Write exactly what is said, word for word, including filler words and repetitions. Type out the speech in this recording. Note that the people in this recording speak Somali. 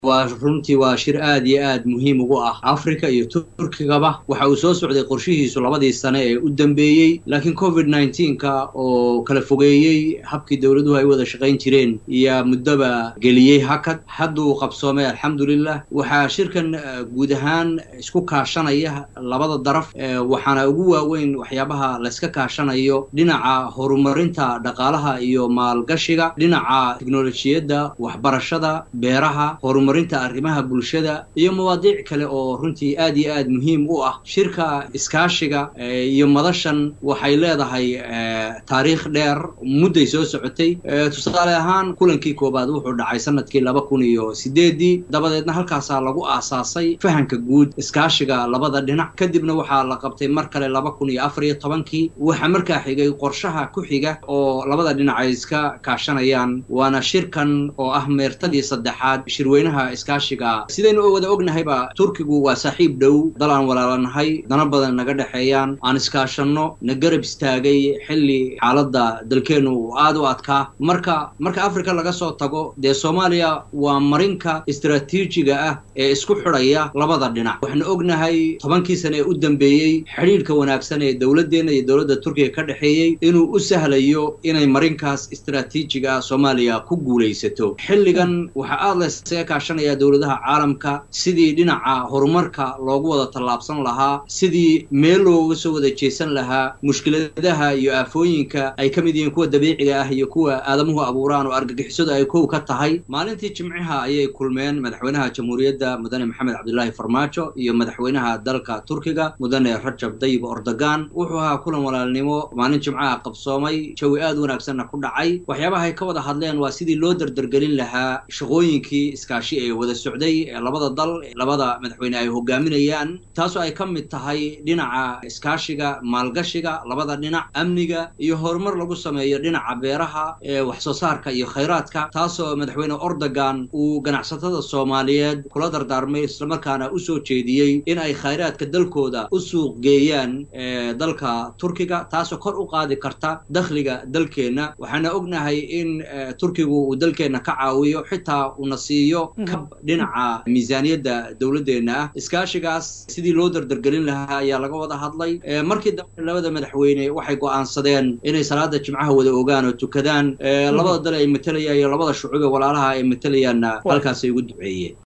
runtii waa shir aad iyo aad muhiim ugu ah Afrika iyo Turkigaba waxa uu soo socday qorshihiisu labadii sano ee u dambeeyay laakiin covid nineteen ka oo kala fogeeyay habkii dawladuhu ay wada shaqayn jireen iyo muddaba geliyay hakad hadduu qabsoomay alxamdulillah waxa shirkan guud ahaan isku kaashanaya labada daraf waxaana ugu waaweyn waxyaabaha la iska kaashanayo dhinaca horumarinta dhaqaalaha iyo maalgashiga dhinaca tiknoolajiyadda waxbarashada beeraha horumarinta arrimaha bulshada iyo mawaadiic kale oo runtii aad iyo aad muhiim u ah shirka iskaashiga iyo madashan waxay leedahay taariikh dheer mudday soo socotay tusaale ahaan kulankii koobaad wuxuu dhacay sanadkii laba kun iyo sideed dabadeedna halkaasaa lagu aasaasay fahanka guud iskaashiga labada dhinac kadibna waxaa la qabtay mar kale laba kun iyo afar iyo tobankii waxaa markaa xigay qorshaha ku xiga oo labada dhinac ay iska kaashanayaan waana shirkan oo ah meertadii saddexaad shirweynaha iskaashiga sidaynu wada ognahayba Turkigu waa saaxiib dhow dal aan walaalanahay dana badan naga dhaxeeyaan aan iskaashano na garab istaagay xilli xaaladda dalkeenu aad u adkaa marka marka Afrika laga soo tago de Soomaaliya waa marinka istiraatiijiga ah ee isku xidhaya labada dhinac waxaan ognahay tobankii sano ee u dambeeyay xiriirka wanaagsan ee dawladeena iyo dawladda Turkiga ka dhaxeeyay inuu u sahlayo inay marinkaas istiraatiijiga Soomaaliya ku guuleysato xilligan waxa aad la iska kaashanaya dawladaha caalamka sidii dhinaca horumarka loogu wada tallaabsan lahaa sidii meel looga soo wada jeesan lahaa mushkiladaha iyo aafooyinka ay ka mid yihiin kuwa dabiiciga ah iyo kuwa aadamuhu abuuraan oo argagixisadu ay kow ka tahay maalintii jimcaha ayay kulmeen madaxweynaha jamhuuriyadda mudane maxamed cabdullaahi farmaajo iyo madaxweynaha dalka Turkiga mudane Rajab Tayyip Erdogan wuxuu ahaa kulan walaalnimo maalin jimcaha qabsoomay jawi aad wanaagsan ku dhacay waxyaabaha ay ka wada hadleen waa sidii loo dardargelin lahaa shaqooyinkii iskaashi ee wada socday labada dal labada madaxweyne ay hogaaminayaan taasoo ay ka mid tahay dhinaca iskaashiga maalgashiga labada dhinac amniga iyo horumar lagu sameeyo dhinaca beeraha ee wax soo saarka iyo khayraadka taasoo madaxweyne Erdogan uu ganacsatada Soomaaliyeed kula dardaarmay isla markaana u soo jeediyay in ay khayraadka dalkooda u suuq geeyaan dalka Turkiga taasoo kor u qaadi karta dakhliga dalkeena waxaana ognahay in Turkigu uu dalkeena ka caawiyo xitaa uu nasiiyo kab dhinaca miisaaniyadda dawladeena ah iskaashigaas sidii loo dardargelin lahaa ayaa laga wada hadlay markii dambe labada madaxweyne waxay go'aansadeen inay salaada jimcaha wada ogaan oo tukadaan labada dal ay matalayaan iyo labada shucuub ee walaalaha ay matalayaanna halkaas ay ugu duceeyeen